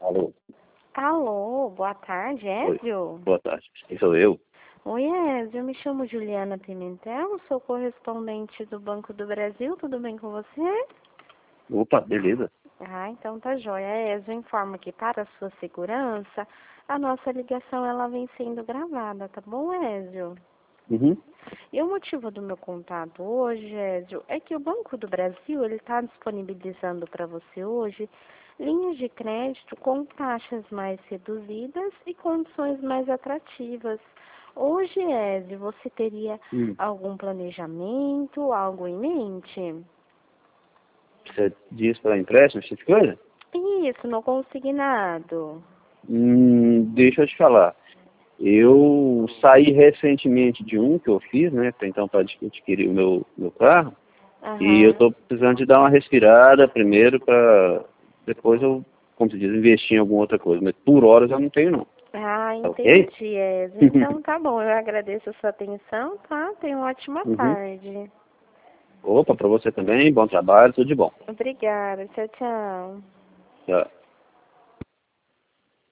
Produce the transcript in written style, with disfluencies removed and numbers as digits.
Alô? Alô, boa tarde, Oi. Ézio? Boa tarde. Quem sou eu? Oi, Ézio, eu me chamo Juliana Pimentel, sou correspondente do Banco do Brasil, tudo bem com você? Opa, beleza. Então tá joia. Ézio, eu informo que para a sua segurança, a nossa ligação ela vem sendo gravada, tá bom, Ézio? Uhum. E o motivo do meu contato hoje, Ézio, é que o Banco do Brasil ele está disponibilizando para você hoje linhas de crédito com taxas mais reduzidas e condições mais atrativas. Hoje, Ézio, você teria Hum. algum planejamento, algo em mente? Você diz para empréstimo, esse tipo de coisa? Isso, no consignado. Deixa eu te falar. Eu saí recentemente de um que eu fiz, né? Então, para adquirir o meu carro. E eu Aham. estou precisando de dar uma respirada primeiro para depois eu, como se diz, investir em alguma outra coisa. Mas por horas eu não tenho, não. Tá ok? Entendi, Ézio. Então tá bom, eu agradeço a sua atenção, tá? Tenha uma ótima Uhum. tarde. Opa, para você também. Bom trabalho, tudo de bom. Obrigada, tchau, tchau. Tchau.